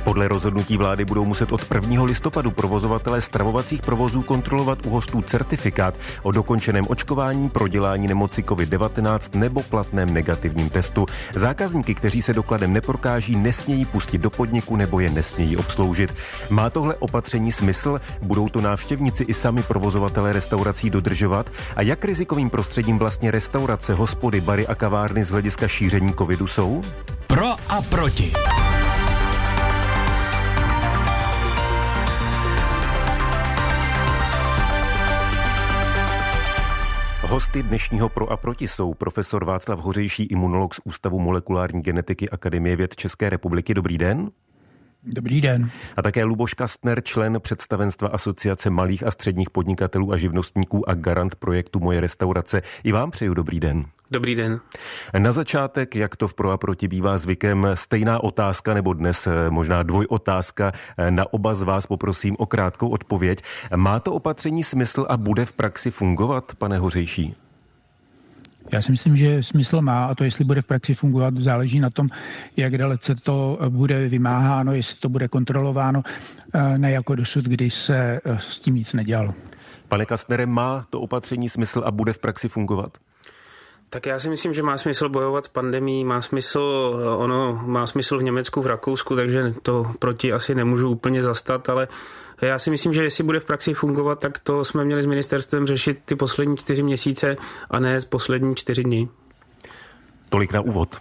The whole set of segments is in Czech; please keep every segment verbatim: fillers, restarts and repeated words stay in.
Podle rozhodnutí vlády budou muset od prvního listopadu provozovatelé stravovacích provozů kontrolovat u hostů certifikát o dokončeném očkování, prodělání nemoci covid devatenáct nebo platném negativním testu. Zákazníky, kteří se dokladem neprokáží, nesmějí pustit do podniku nebo je nesmějí obsloužit. Má tohle opatření smysl? Budou to návštěvníci i sami provozovatelé restaurací dodržovat? A jak rizikovým prostředím vlastně restaurace, hospody, bary a kavárny z hlediska šíření covidu jsou? Pro a proti. Hosty dnešního Pro a proti jsou profesor Václav Hořejší, imunolog z Ústavu molekulární genetiky Akademie věd České republiky. Dobrý den. Dobrý den. A také Luboš Kastner, člen představenstva Asociace malých a středních podnikatelů a živnostníků a garant projektu Moje restaurace. I vám přeju dobrý den. Dobrý den. Na začátek, jak to v Pro a proti bývá zvykem, stejná otázka, nebo dnes možná dvojotázka. Na oba z vás poprosím o krátkou odpověď. Má to opatření smysl a bude v praxi fungovat, pane Hořejší? Já si myslím, že smysl má, a to, jestli bude v praxi fungovat, záleží na tom, jak dalece to bude vymáháno, jestli to bude kontrolováno, ne jako dosud, kdy se s tím nic nedělalo. Pane Kastnere, má to opatření smysl a bude v praxi fungovat? Tak já si myslím, že má smysl bojovat s pandemií, má smysl, ono má smysl v Německu, v Rakousku, takže to proti asi nemůžu úplně zastat, ale já si myslím, že jestli bude v praxi fungovat, tak to jsme měli s ministerstvem řešit ty poslední čtyři měsíce a ne z poslední čtyři dny. Tolik na úvod.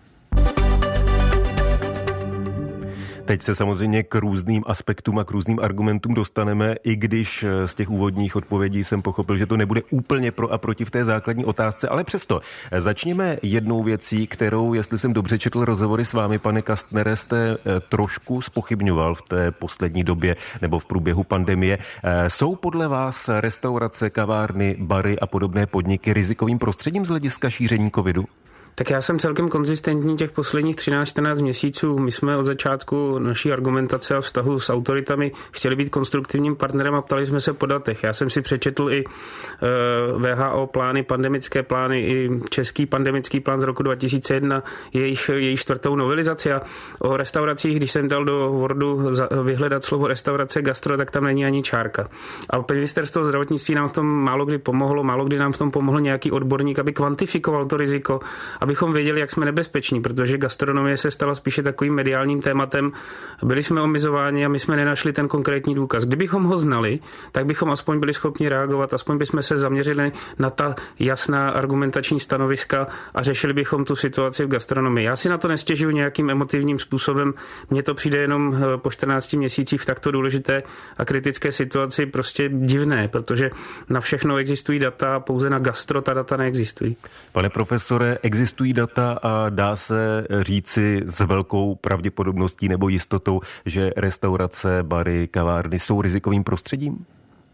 Teď se samozřejmě k různým aspektům a k různým argumentům dostaneme, i když z těch úvodních odpovědí jsem pochopil, že to nebude úplně pro a proti v té základní otázce, ale přesto začněme jednou věcí, kterou, jestli jsem dobře četl rozhovory s vámi, pane Kastnere, jste trošku zpochybňoval v té poslední době nebo v průběhu pandemie. Jsou podle vás restaurace, kavárny, bary a podobné podniky rizikovým prostředím z hlediska šíření covidu? Tak já jsem celkem konzistentní těch posledních třináct čtrnáct měsíců. My jsme od začátku naší argumentace a vztahu s autoritami chtěli být konstruktivním partnerem a ptali jsme se po datech. Já jsem si přečetl i W H O plány, pandemické plány, i český pandemický plán z roku dva tisíce jedna, jejich, jejich čtvrtou novelizaci, a o restauracích, když jsem dal do Wordu vyhledat slovo restaurace, gastro, tak tam není ani čárka. A ministerstvo zdravotnictví nám v tom málo kdy pomohlo, málo kdy nám v tom pomohl nějaký odborník, aby kvantifikoval to riziko, abychom věděli, jak jsme nebezpeční, protože gastronomie se stala spíše takovým mediálním tématem. Byli jsme omizováni a my jsme nenašli ten konkrétní důkaz. Kdybychom ho znali, tak bychom aspoň byli schopni reagovat, aspoň bychom se zaměřili na ta jasná argumentační stanoviska a řešili bychom tu situaci v gastronomii. Já si na to nestěžuji nějakým emotivním způsobem. Mně to přijde jenom po čtrnácti měsících v takto důležité a kritické situaci prostě divné, protože na všechno existují data, pouze na gastro ta data neexistují. Pane profesore, existují data a dá se říci s velkou pravděpodobností nebo jistotou, že restaurace, bary, kavárny jsou rizikovým prostředím?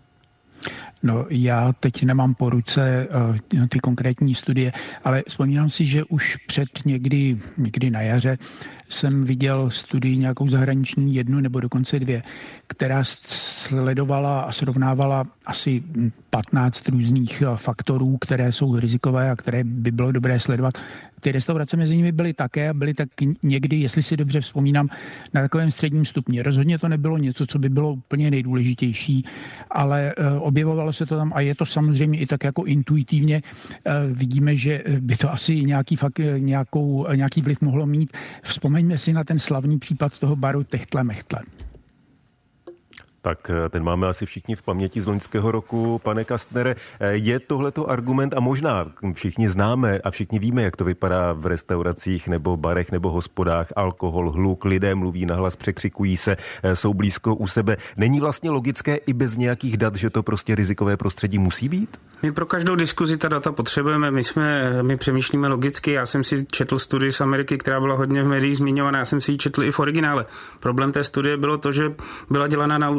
No, já teď nemám po ruce uh, ty konkrétní studie, ale vzpomínám si, že už před někdy, někdy na jaře jsem viděl studii nějakou zahraniční, jednu nebo dokonce dvě, která sledovala a srovnávala asi patnáct různých faktorů, které jsou rizikové a které by bylo dobré sledovat. Ty restaurace mezi nimi byly také a byly tak někdy, jestli si dobře vzpomínám, na takovém středním stupni. Rozhodně to nebylo něco, co by bylo úplně nejdůležitější, ale objevovalo se to tam a je to samozřejmě i tak jako intuitivně. Vidíme, že by to asi nějaký, fakt, nějakou, nějaký vliv mohlo mít. Vzpomeňme si na ten slavný případ toho baru Techtle Mechtle. Tak ten máme asi všichni v paměti z loňského roku. Pane Kastnere, je tohleto argument a možná všichni známe a všichni víme, jak to vypadá v restauracích nebo barech nebo hospodách. Alkohol, hluk, lidé mluví nahlas, překřikují se, jsou blízko u sebe. Není vlastně logické i bez nějakých dat, že to prostě rizikové prostředí musí být? My pro každou diskuzi ta data potřebujeme, my jsme, my přemýšlíme logicky. Já jsem si četl studii z Ameriky, která byla hodně v médiích zmiňovaná, já jsem si ji četl i v originále. Problém té studie bylo to, že byla dělaná na,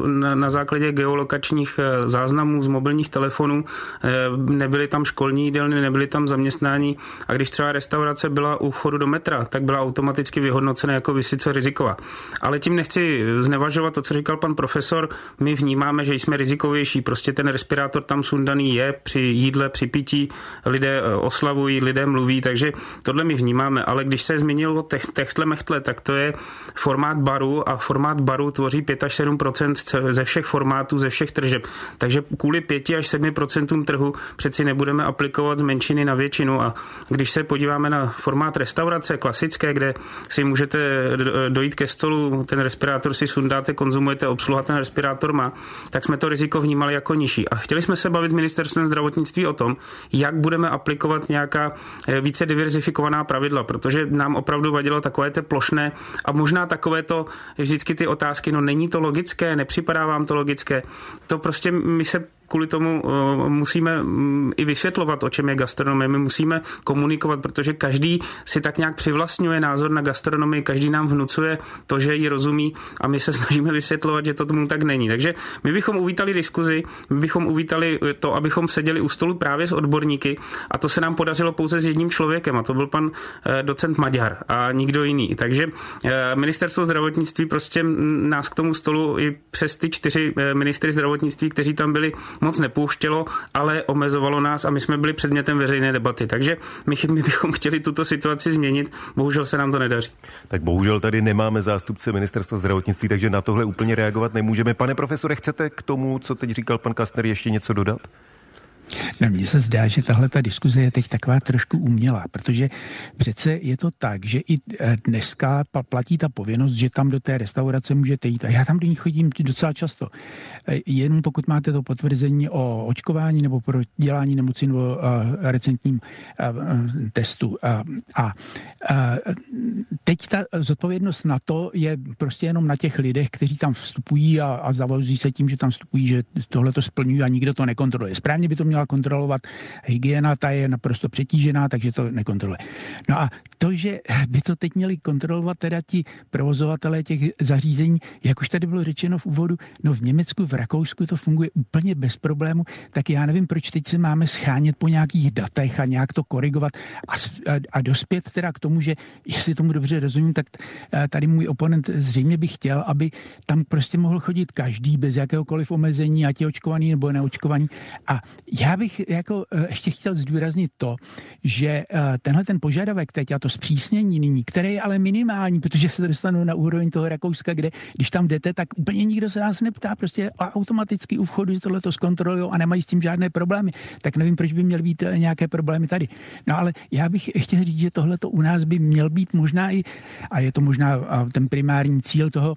na, na základě geolokačních záznamů z mobilních telefonů, nebyly tam školní jídelny, nebyly tam zaměstnání a když třeba restaurace byla u vchodu do metra, tak byla automaticky vyhodnocena jako vysoce riziková. Ale tím nechci znevažovat to, co říkal pan profesor, my vnímáme, že jsme rizikovější, prostě ten respirátor tam sundaný je při jídle, při pití, lidé oslavují, lidé mluví, takže tohle my vnímáme, ale když se změnilo techtle mechtle, tak to je formát baru a formát baru tvoří pět až sedm procent ze všech formátů, ze všech tržeb. Takže kvůli pět až sedm procent trhu přeci nebudeme aplikovat z menšiny na většinu a když se podíváme na formát restaurace klasické, kde si můžete dojít ke stolu, ten respirátor si sundáte, konzumujete, obsluha ten respirátor má, tak jsme to riziko vnímali jako nižší. A chtěli jsme se bavit s ministerstvem zdravotnictví o tom, jak budeme aplikovat nějaká více diverzifikovaná pravidla, protože nám opravdu vadilo takové ty plošné a možná takové to vždycky ty otázky, no není to logické, nepřipadá vám to logické. To prostě my se kvůli tomu uh, musíme um, i vysvětlovat, o čem je gastronomie. My musíme komunikovat, protože každý si tak nějak přivlastňuje názor na gastronomii, každý nám vnucuje to, že ji rozumí a my se snažíme vysvětlovat, že to tomu tak není. Takže my bychom uvítali diskuzi, my bychom uvítali to, abychom seděli u stolu právě s odborníky a to se nám podařilo pouze s jedním člověkem a to byl pan uh, docent Maďar a nikdo jiný. Takže uh, ministerstvo zdravotnictví prostě nás k tomu stolu i přes ty čtyři uh, ministry zdravotnictví, kteří tam byli, moc nepouštělo, ale omezovalo nás a my jsme byli předmětem veřejné debaty. Takže my, my bychom chtěli tuto situaci změnit, bohužel se nám to nedaří. Tak bohužel tady nemáme zástupce ministerstva zdravotnictví, takže na tohle úplně reagovat nemůžeme. Pane profesore, chcete k tomu, co teď říkal pan Kastner, ještě něco dodat? No, mně se zdá, že tahle ta diskuze je teď taková trošku umělá, protože přece je to tak, že i dneska platí ta povinnost, že tam do té restaurace můžete jít. A já tam do ní chodím docela často. Jen pokud máte to potvrzení o očkování nebo pro dělání nemoci nebo recentním testu. A, a, a teď ta zodpovědnost na to je prostě jenom na těch lidech, kteří tam vstupují a, a zavazí se tím, že tam vstupují, že tohle to splňují a nikdo to nekontroluje. Správně by to měla kontrolovat hygiena, ta je naprosto přetížená, takže to nekontroluje. No a to, že by to teď měli kontrolovat teda ti provozovatelé těch zařízení, jak už tady bylo řečeno v úvodu, no v Německu, v Rakousku to funguje úplně bez problému, tak já nevím, proč teď se máme schánět po nějakých datech a nějak to korigovat a, a, a dospět teda k tomu, že jestli tomu dobře rozumím, tak tady můj oponent zřejmě by chtěl, aby tam prostě mohl chodit každý bez jakéhokoliv omezení, ať je očkovaný nebo neočkovaný. A já bych jako ještě chtěl zdůraznit to, že tenhle ten požadavek teď a to zpřísnění nyní, které je ale minimální, protože se dostanou na úroveň toho Rakouska, kde když tam jdete, tak úplně nikdo se nás neptá, prostě automaticky u vchodu tohle to zkontrolují a nemají s tím žádné problémy. Tak nevím, proč by měly být nějaké problémy tady. No ale já bych chtěl říct, že tohle to u nás by měl být možná i, a je to možná ten primární cíl toho,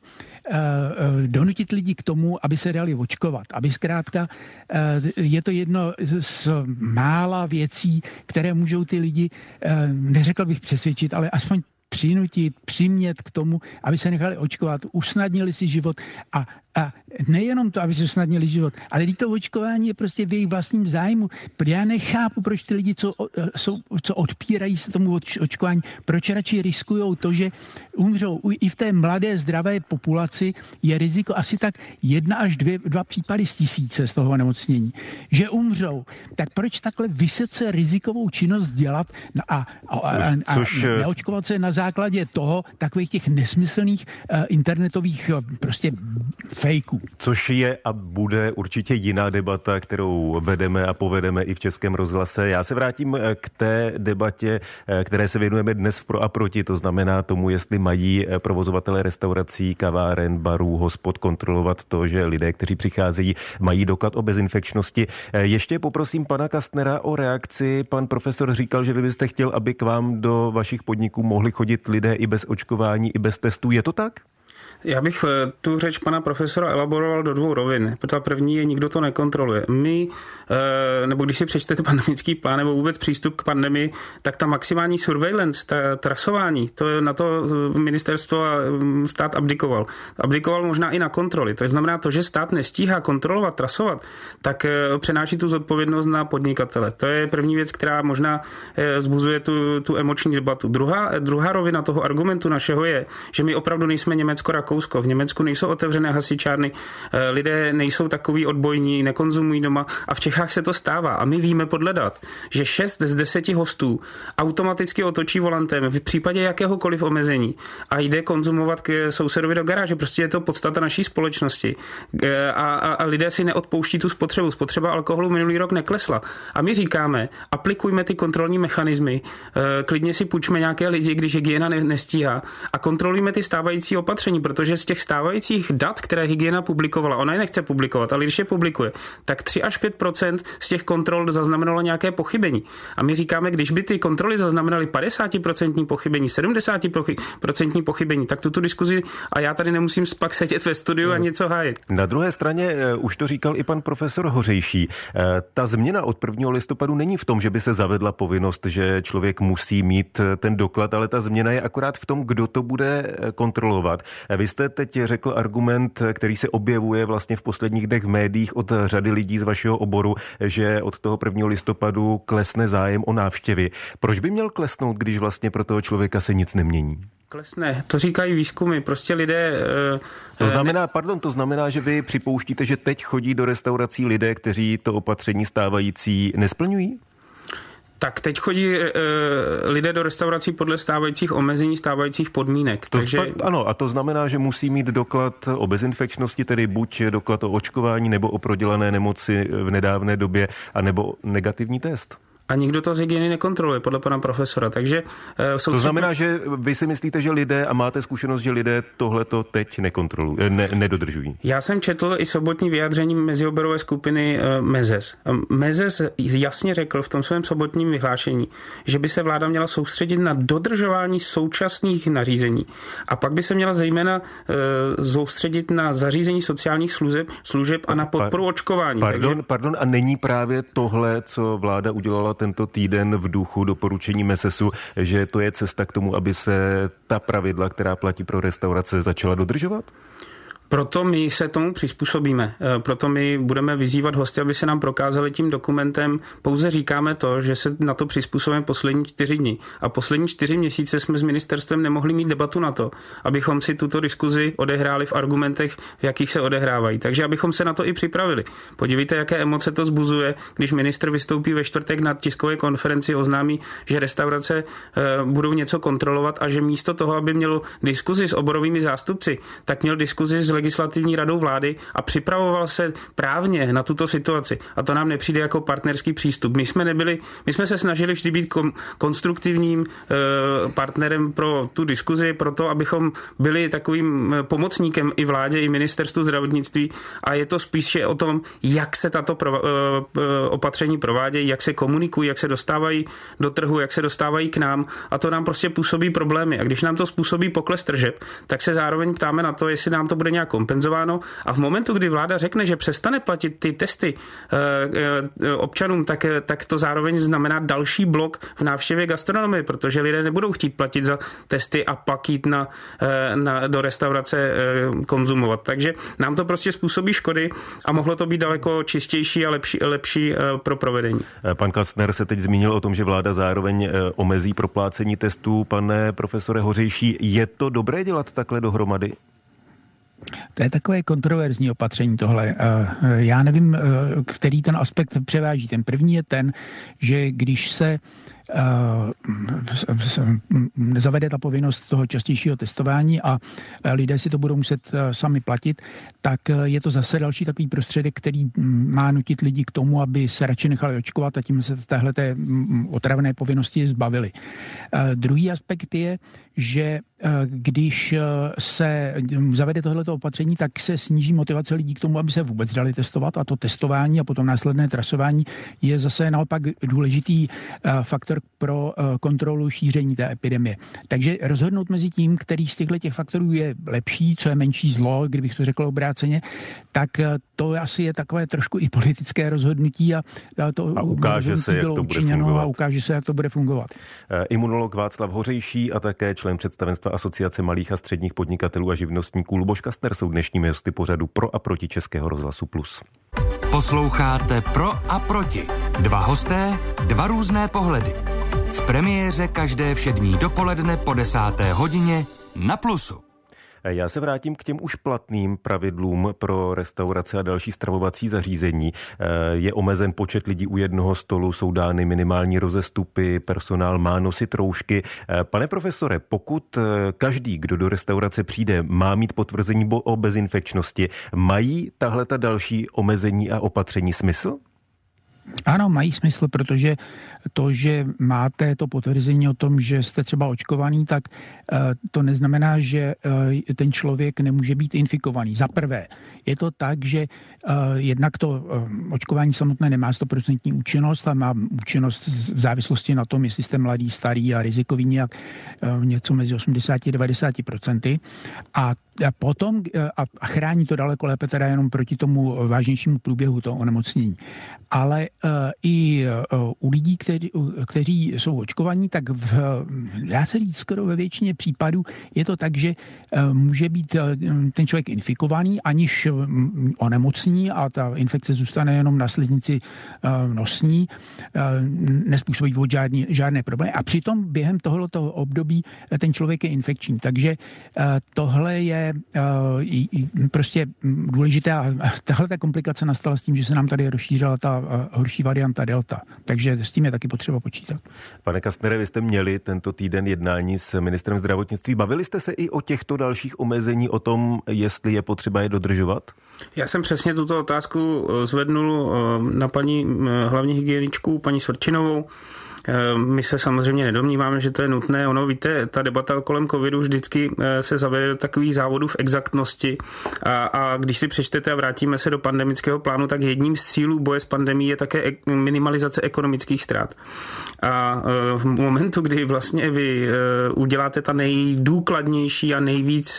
donutit lidi k tomu, aby se dali očkovat, aby zkrátka je to jedno z mála věcí, které můžou ty lidi, neřekl bych přesvědčit, ale aspoň přinutit, přimět k tomu, aby se nechali očkovat, usnadnili si život a, a nejenom to, aby si usnadnili život, ale to očkování je prostě v jejich vlastním zájmu. Já nechápu, proč ty lidi, co, jsou, co odpírají se tomu očkování, proč radši riskujou to, že umřou. I v té mladé, zdravé populaci je riziko asi tak jedna až dvě, dva případy z tisíce z toho onemocnění, že umřou. Tak proč takhle vysoce rizikovou činnost dělat a, a, a, a což, neočkovat se na základě toho takových těch nesmyslných uh, internetových uh, prostě fejků. Což je a bude určitě jiná debata, kterou vedeme a povedeme i v Českém rozhlase. Já se vrátím k té debatě, které se věnujeme dnes v Pro a proti, to znamená tomu, jestli mají provozovatelé restaurací, kaváren, barů, hospod kontrolovat to, že lidé, kteří přicházejí, mají doklad o bezinfekčnosti. Ještě poprosím pana Kastnera o reakci. Pan profesor říkal, že vy byste chtěl, aby k vám do vašich podniků mohli chodit lidé i bez očkování, i bez testů. Je to tak? Já bych tu řeč pana profesora elaboroval do dvou rovin. Ta první je, nikdo to nekontroluje. My, nebo když si přečtete pandemický plán nebo vůbec přístup k pandemii, tak ta maximální surveillance, ta trasování, to na to ministerstvo a stát abdikoval. Abdikoval možná i na kontroly. To znamená to, že stát nestíhá kontrolovat, trasovat, tak přenáší tu zodpovědnost na podnikatele. To je první věc, která možná vzbuzuje tu, tu emoční debatu. Druhá, druhá rovina toho argumentu našeho je, že my opravdu nejsme Německo Německo, Rakousko. V Německu nejsou otevřené hasičárny, lidé nejsou takový odbojní, nekonzumují doma a v Čechách se to stává. A my víme podle dat, že šest z deseti hostů automaticky otočí volantem v případě jakéhokoliv omezení a jde konzumovat k sousedovi do garáže. Prostě je to podstata naší společnosti. A, a, a lidé si neodpouští tu spotřebu. Spotřeba alkoholu minulý rok neklesla. A my říkáme, aplikujme ty kontrolní mechanismy, klidně si půjčme nějaké lidi, když hygiena ne, nestíhá a kontrolujme ty stávající opatření, protože z těch stávajících dat, které hygiena publikovala, ona je nechce publikovat, ale když je publikuje, tak tři až pět procent z těch kontrol zaznamenalo nějaké pochybení. A my říkáme, když by ty kontroly zaznamenaly padesát procent pochybení, sedmdesát procent pochybení, tak tuto diskuzi, a já tady nemusím pak sedět ve studiu a něco hájit. Na druhé straně, už to říkal i pan profesor Hořejší, ta změna od prvního listopadu není v tom, že by se zavedla povinnost, že člověk musí mít ten doklad, ale ta změna je akorát v tom, kdo to bude kontrolovat. Vy jste teď řekl argument, který se objevuje vlastně v posledních dnech v médiích od řady lidí z vašeho oboru, že od toho prvního listopadu klesne zájem o návštěvy. Proč by měl klesnout, když vlastně pro toho člověka se nic nemění? Klesne, to říkají výzkumy, prostě lidé... To znamená, pardon, to znamená, že vy připouštíte, že teď chodí do restaurací lidé, kteří to opatření stávající nesplňují? Tak teď chodí e, lidé do restaurací podle stávajících omezení, stávajících podmínek. To takže... spa- ano, a to znamená, že musí mít doklad o bezinfekčnosti, tedy buď doklad o očkování, nebo o prodělané nemoci v nedávné době, anebo negativní test. A nikdo to z hygieny nekontroluje, podle pana profesora. Takže, uh, to znamená, že vy si myslíte, že lidé, a máte zkušenost, že lidé tohleto teď nekontrolují, ne, nedodržují? Já jsem četl i sobotní vyjádření mezioborové skupiny uh, Mezes. Mezes jasně řekl v tom svém sobotním vyhlášení, že by se vláda měla soustředit na dodržování současných nařízení. A pak by se měla zejména uh, soustředit na zařízení sociálních služeb, služeb a na podporu očkování. Pardon, Takže... pardon, a není právě tohle, co vláda udělala tento týden v duchu doporučení Mesesu, že to je cesta k tomu, aby se ta pravidla, která platí pro restaurace, začala dodržovat? Proto my se tomu přizpůsobíme. Proto my budeme vyzývat hosty, aby se nám prokázali tím dokumentem. Pouze říkáme to, že se na to přizpůsobíme poslední čtyři dny. A poslední čtyři měsíce jsme s ministerstvem nemohli mít debatu na to, abychom si tuto diskuzi odehráli v argumentech, v jakých se odehrávají. Takže abychom se na to i připravili. Podívejte, jaké emoce to zbuzuje, když ministr vystoupí ve čtvrtek na tiskové konferenci, oznámí, že restaurace budou něco kontrolovat a že místo toho, aby měl diskuzi s oborovými zástupci, tak měl diskuzi s legislativní radou vlády a připravoval se právně na tuto situaci. A to nám nepřijde jako partnerský přístup. My jsme nebyli, my jsme se snažili vždy být kom, konstruktivním e, partnerem pro tu diskuzi, pro to, abychom byli takovým pomocníkem i vládě, i ministerstvu zdravotnictví a je to spíše o tom, jak se tato prova, e, opatření provádějí, jak se komunikují, jak se dostávají do trhu, jak se dostávají k nám a to nám prostě působí problémy. A když nám to způsobí pokles tržeb, tak se zároveň ptáme na to, jestli nám to bude nějak kompenzováno a v momentu, kdy vláda řekne, že přestane platit ty testy e, e, občanům, tak, tak to zároveň znamená další blok v návštěvě gastronomie, protože lidé nebudou chtít platit za testy a pak jít na, e, na, do restaurace e, konzumovat. Takže nám to prostě způsobí škody a mohlo to být daleko čistější a lepší, lepší e, pro provedení. Pan Kastner se teď zmínil o tom, že vláda zároveň omezí proplácení testů. Pane profesore Hořejší, je to dobré dělat takhle dohromady? To je takové kontroverzní opatření tohle. Já nevím, který ten aspekt převáží. Ten první je ten, že když se zavede ta povinnost toho častějšího testování a lidé si to budou muset sami platit, tak je to zase další takový prostředek, který má nutit lidi k tomu, aby se radši nechali očkovat a tím se téhleté otravné povinnosti zbavili. Druhý aspekt je, že když se zavede tohleto opatření, tak se sníží motivace lidí k tomu, aby se vůbec dali testovat a to testování a potom následné trasování je zase naopak důležitý faktor pro kontrolu šíření té epidemie. Takže rozhodnout mezi tím, který z těchto těch faktorů je lepší, co je menší zlo, kdybych to řekl obráceně, tak to asi je takové trošku i politické rozhodnutí a to a ukáže se, jak to bude fungovat. A ukáže se, jak to bude fungovat. Imunolog Václav Hořejší a také člen představenstva Asociace malých a středních podnikatelů a živnostníků Luboš Kastner jsou dnešními hosty pořadu Pro a proti Českého rozhlasu Plus. Posloucháte Pro a proti. Dva hosté, dva různé pohledy. V premiéře každé všední dopoledne po desáté hodině na Plusu. Já se vrátím k těm už platným pravidlům pro restaurace a další stravovací zařízení. Je omezen počet lidí u jednoho stolu, jsou dány minimální rozestupy, personál má nosit roušky. Pane profesore, pokud každý, kdo do restaurace přijde, má mít potvrzení o bezinfekčnosti, mají tahle ta další omezení a opatření smysl? Ano, mají smysl, protože to, že máte to potvrzení o tom, že jste třeba očkovaný, tak to neznamená, že ten člověk nemůže být infikovaný. Za prvé, je to tak, že jednak to očkování samotné nemá sto procent účinnost a má účinnost v závislosti na tom, jestli jste mladý, starý a rizikový nějak něco mezi osmdesát a devadesát procent. A potom a chrání to daleko lépe teda jenom proti tomu vážnějšímu průběhu toho onemocnění. Ale i u lidí, kteří, kteří jsou očkovaní, tak v, dá se říct skoro ve většině případů je to tak, že může být ten člověk infikovaný, aniž onemocní a ta infekce zůstane jenom na sliznici nosní, nespůsobí vůbec žádný, žádné problémy. A přitom během tohoto období ten člověk je infekční. Takže tohle je prostě důležité a tahle ta komplikace nastala s tím, že se nám tady rozšířila ta horší varianta Delta. Takže s tím je taky potřeba počítat. Pane Kastnere, vy jste měli tento týden jednání s ministrem zdravotnictví. Bavili jste se i o těchto dalších omezení, o tom, jestli je potřeba je dodržovat? Já jsem přesně tuto otázku zvednul na paní hlavní hygieničku, paní Svrčinovou. My se samozřejmě nedomníváme, že to je nutné. Ono, víte, ta debata kolem covidu vždycky se zavede do takových závodů v exaktnosti a, a když si přečtete a vrátíme se do pandemického plánu, tak jedním z cílů boje s pandemií je také minimalizace ekonomických ztrát. A v momentu, kdy vlastně vy uděláte ta nejdůkladnější a nejvíc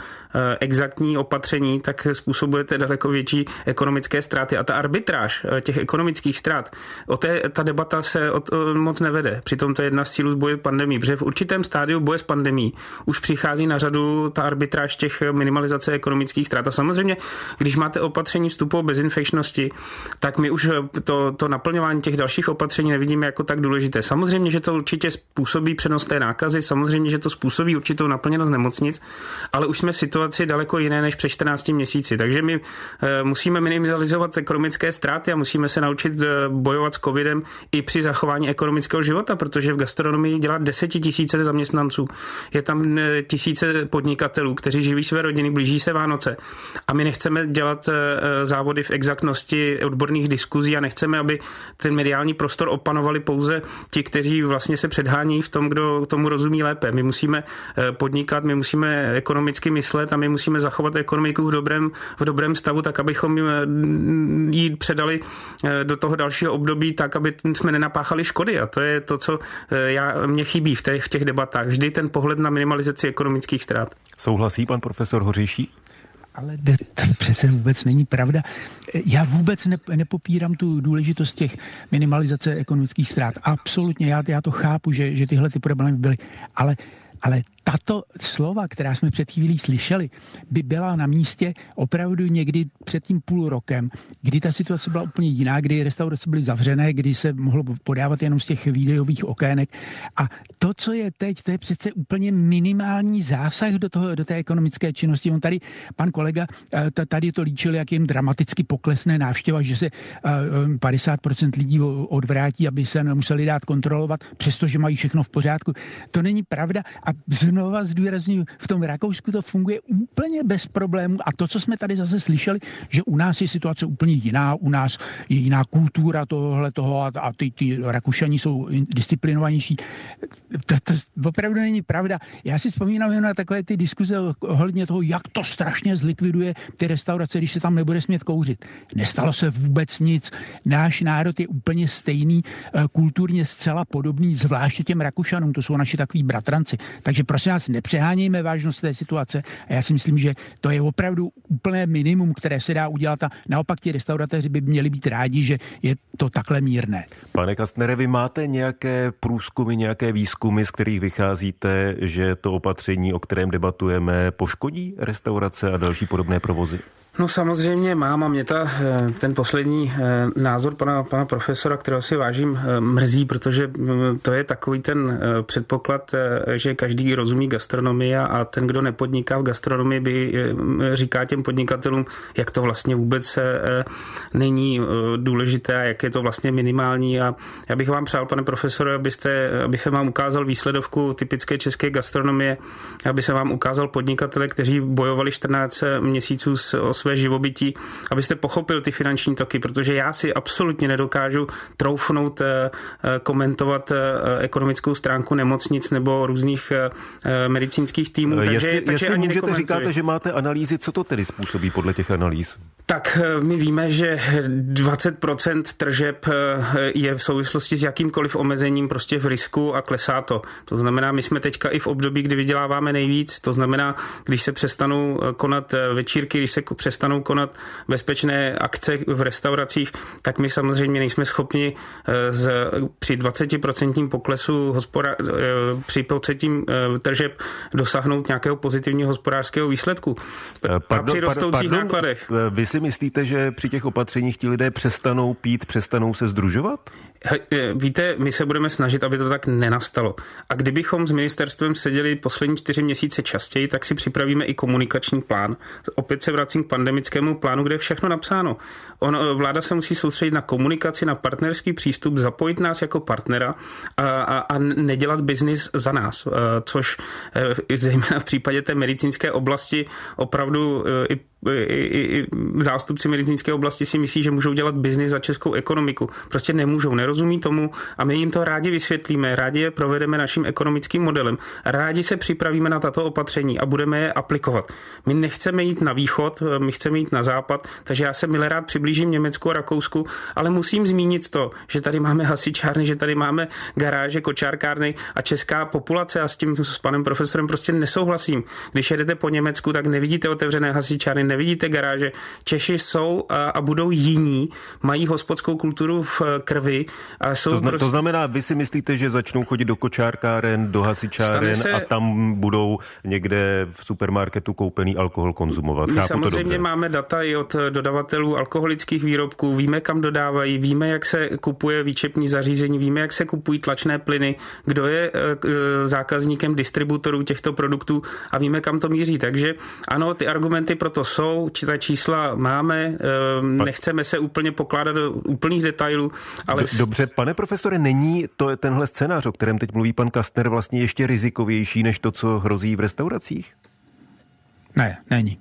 exaktní opatření, tak způsobujete daleko větší ekonomické ztráty. A ta arbitráž těch ekonomických ztrát, o té, ta debata se od, moc nevede. Přitom to je jedna z cílů boje pandemii, protože v určitém stádiu boje s pandemií už přichází na řadu ta arbitráž těch minimalizace ekonomických ztrát. A samozřejmě, když máte opatření vstupu o bezinfekčnosti, tak my už to, to naplňování těch dalších opatření nevidíme jako tak důležité. Samozřejmě, že to určitě způsobí přenos té nákazy, samozřejmě, že to způsobí určitou naplněnost nemocnic, ale už jsme v situaci daleko jiné než před čtrnácti měsíci. Takže my musíme minimalizovat ekonomické ztráty a musíme se naučit bojovat s covidem i při zachování ekonomického života, protože v gastronomii dělá desetitisíce zaměstnanců. Je tam tisíce podnikatelů, kteří živí své rodiny, blíží se Vánoce. A my nechceme dělat závody v exaktnosti odborných diskuzí a nechceme, aby ten mediální prostor opanovali pouze ti, kteří vlastně se předhání v tom, kdo tomu rozumí lépe. My musíme podnikat, my musíme ekonomicky myslet a my musíme zachovat ekonomiku v dobrém, v dobrém stavu, tak abychom ji předali do toho dalšího období, tak aby jsme nenapáchali škody. A to je to, co já, mě chybí v těch, v těch debatách. Vždy ten pohled na minimalizaci ekonomických ztrát. Souhlasí pan profesor Hořejší? Ale to přece vůbec není pravda. Já vůbec ne, nepopírám tu důležitost těch minimalizace ekonomických ztrát. Absolutně, já, já to chápu, že, že tyhle ty problémy byly. Ale, ale tato slova, která jsme před chvílí slyšeli, by byla na místě opravdu někdy před tím půl rokem, kdy ta situace byla úplně jiná, kdy restaurace byly zavřené, kdy se mohlo podávat jenom z těch výdejových okének. A to, co je teď, to je přece úplně minimální zásah do, toho, do té ekonomické činnosti. On tady, pan kolega, tady to líčil, jak jim dramaticky poklesne návštěva, že se padesát procent lidí odvrátí, aby se nemuseli dát kontrolovat, přestože mají všechno v pořádku. To není pravda a znova zdůrazňuji, v tom Rakousku to funguje úplně bez problémů a to, co jsme tady zase slyšeli, že u nás je situace úplně jiná, u nás je jiná kultura tohle toho a, a ty, ty Rakušani jsou disciplinovanější. To, to opravdu není pravda. Já si vzpomínám jen na takové ty diskuze ohledně toho, jak to strašně zlikviduje ty restaurace, když se tam nebude smět kouřit. Nestalo se vůbec nic. Náš národ je úplně stejný, kulturně zcela podobný, zvláště těm Rakušanům, to jsou naši takový bratranci. Takže prosím vás, nepřehánějme vážnost té situace a já si myslím, že to je opravdu úplné minimum, které se dá udělat a naopak ti restauratéři by měli být rádi, že je to takhle mírné. Pane Kastnere, vy máte nějaké průzkumy, nějaké výzkumy, z kterých vycházíte, že to opatření, o kterém debatujeme, poškodí restaurace a další podobné provozy? No samozřejmě mám a mě ta, ten poslední názor pana, pana profesora, kterého si vážím, mrzí, protože to je takový ten předpoklad, že každý rozumí gastronomii a ten, kdo nepodniká v gastronomii, by říká těm podnikatelům, jak to vlastně vůbec není důležité a jak je to vlastně minimální. A já bych vám přál, pane profesore, abyste, aby se vám ukázal výsledovku typické české gastronomie, aby se vám ukázal podnikatele, kteří bojovali čtrnáct měsíců s, o své živobytí, abyste pochopil ty finanční toky, protože já si absolutně nedokážu troufnout komentovat ekonomickou stránku nemocnic nebo různých medicínských týmů. Jestli, takže, jestli takže ani můžete, říkáte, že máte analýzy, co to tedy způsobí podle těch analýz? Tak my víme, že dvacet procent tržeb je v souvislosti s jakýmkoliv omezením prostě v risku a klesá to. To znamená, my jsme teďka i v období, kdy vyděláváme nejvíc, to znamená, když se přestanou konat večírky, když se přestanou konat bezpečné akce v restauracích, tak my samozřejmě nejsme schopni z, při dvacet procent poklesu hospoda, při procentním tržeb dosáhnout nějakého pozitivního hospodářského výsledku. Pardon, a při rostoucích pardon, nákladech. Vy si myslíte, že při těch opatřeních ti lidé přestanou pít, přestanou se sdružovat? Víte, my se budeme snažit, aby to tak nenastalo. A kdybychom s ministerstvem seděli poslední čtyři měsíce častěji, tak si připravíme i komunikační plán. Opět se vracím k pandemickému plánu, kde je všechno napsáno. On, vláda se musí soustředit na komunikaci, na partnerský přístup, zapojit nás jako partnera a, a, a nedělat biznis za nás. Což zejména v případě té medicínské oblasti opravdu i I, i, i zástupci medicínské oblasti si myslí, že můžou dělat biznis za českou ekonomiku. Prostě nemůžou, nerozumí tomu a my jim to rádi vysvětlíme, rádi je provedeme naším ekonomickým modelem, rádi se připravíme na tato opatření a budeme je aplikovat. My nechceme jít na východ, my chceme jít na západ, takže já se milé rád přiblížím Německu a Rakousku, ale musím zmínit to, že tady máme hasičárny, že tady máme garáže, kočárkárny a česká populace a s tím s panem profesorem prostě nesouhlasím. Když jedete po Německu, tak nevidíte otevřené hasičárny, nevidíte garáže. Češi jsou a, a budou jiní, mají hospodskou kulturu v krvi. A jsou to, zna, prostě... to znamená, vy si myslíte, že začnou chodit do kočárkáren, do hasičáren se... a tam budou někde v supermarketu koupený alkohol konzumovat. My Chápu samozřejmě máme data i od dodavatelů alkoholických výrobků, víme, kam dodávají, víme, jak se kupuje výčepní zařízení, víme, jak se kupují tlačné plyny, kdo je e, zákazníkem distributorů těchto produktů a víme, kam to míří. Takže ano, ty argumenty proto jsou, či ta čísla máme, nechceme se úplně pokládat do úplných detailů, ale... Dobře, pane profesore, není to tenhle scénář, o kterém teď mluví pan Kastner, vlastně ještě rizikovější než to, co hrozí v restauracích? Ne, není.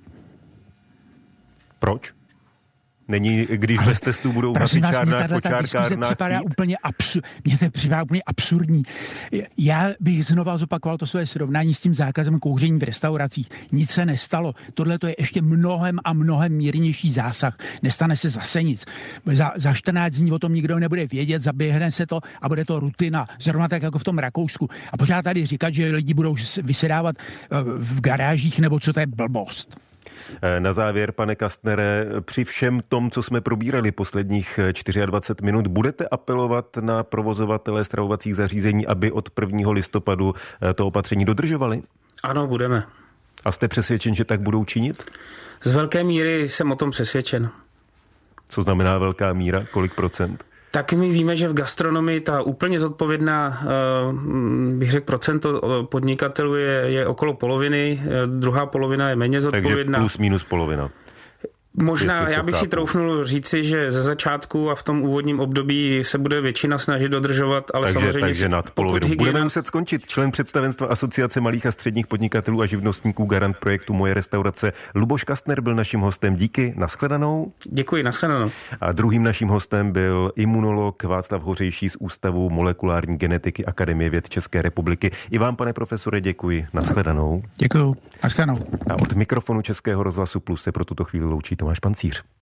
Proč? Není, když bez testů budou v hasičárnách, kočárkárnách připadá úplně absur, Mně to připadá úplně absurdní. Já bych znova zopakoval to své srovnání s tím zákazem kouření v restauracích. Nic se nestalo. Tohle to je ještě mnohem a mnohem mírnější zásah. Nestane se zase nic. Za, za čtrnáct dní o tom nikdo nebude vědět, zaběhne se to a bude to rutina. Zrovna tak jako v tom Rakousku. A pořád tady říkat, že lidi budou vysedávat v garážích, nebo co, to je blbost. Na závěr, pane Kastnere, při všem tom, co jsme probírali posledních dvacet čtyři minut, budete apelovat na provozovatele stravovacích zařízení, aby od prvního listopadu to opatření dodržovali? Ano, budeme. A jste přesvědčen, že tak budou činit? Z velké míry jsem o tom přesvědčen. Co znamená velká míra? Kolik procent? Tak my víme, že v gastronomii ta úplně zodpovědná, bych řekl, procento podnikatelů je, je okolo poloviny, druhá polovina je méně zodpovědná. Takže plus minus polovina. Možná, já bych chápu. si troufnul říci, že ze začátku a v tom úvodním období se bude většina snažit dodržovat, ale takže, samozřejmě... Takže nad polovinou. Hygiena... Budeme muset skončit. Člen představenstva Asociace malých a středních podnikatelů a živnostníků, garant projektu Moje restaurace Luboš Kastner byl naším hostem. Díky, nashledanou. Děkuji, nashledanou. A druhým naším hostem byl imunolog Václav Hořejší z Ústavu molekulární genetiky Akademie věd České republiky. I vám, pane profesore, děkuji. Nashledanou. Děkuji. Nashledanou. A od mikrofonu Českého rozhlasu Plus se pro tuto chvíli loučí Tomáš Pancíř.